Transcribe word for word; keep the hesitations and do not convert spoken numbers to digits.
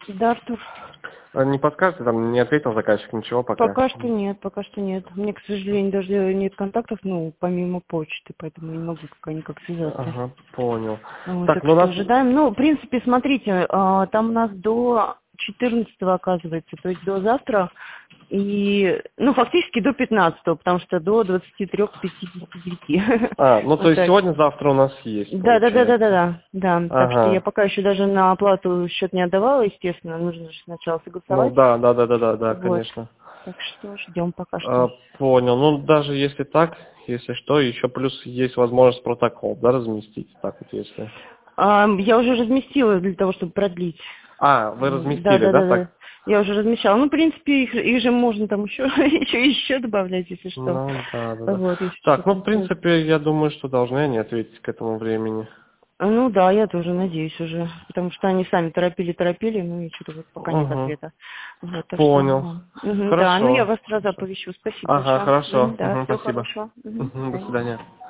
Да, Артур. А не подскажете, там не ответил заказчик, ничего пока? Пока что нет, пока что нет. Мне, к сожалению, даже нет контактов, ну, помимо почты, поэтому я не могу пока никак связаться. Ага, понял. Вот, Так, так ну у что нас... ожидаем. Ну, в принципе, смотрите, а, там у нас до четырнадцатого оказывается, то есть до завтра, и, ну, фактически до пятнадцатого, потому что до двадцати трёх пятидесяти девяти. А, ну то Вот есть так. сегодня, завтра у нас есть, Да, да, да, да, получается. да, да, да. Так что я Ага. пока еще даже на оплату счет не отдавала, естественно, нужно же сначала Ну согласовать. да, да, да, да, да, да, Вот. конечно. Так что ждем пока что. А, понял. Ну даже если так, если что, еще плюс есть возможность протокол, да, разместить, так вот если. А, я уже разместила для того, чтобы продлить. А, вы Вот. Да, разместили, да, да, да, да. так? Я уже размещала. Ну, в принципе, их, их же можно там еще, еще, еще добавлять, если что. Ну да, да, да. Вот, если Так, что-то ну в интересно. принципе, я думаю, что должны они ответить к этому времени. А, Ну да, я тоже надеюсь уже, потому что они сами торопили-торопили, ну и что-то вот пока нет Угу. ответа. Вот, так что, Понял. да. Мгм, да, ну я Хорошо. вас сразу Хорошо. оповещу. Спасибо Ага, большое. хорошо. Мгм, да, Угу, всего спасибо. хорошего. Мгм, до Угу, до свидания. свидания.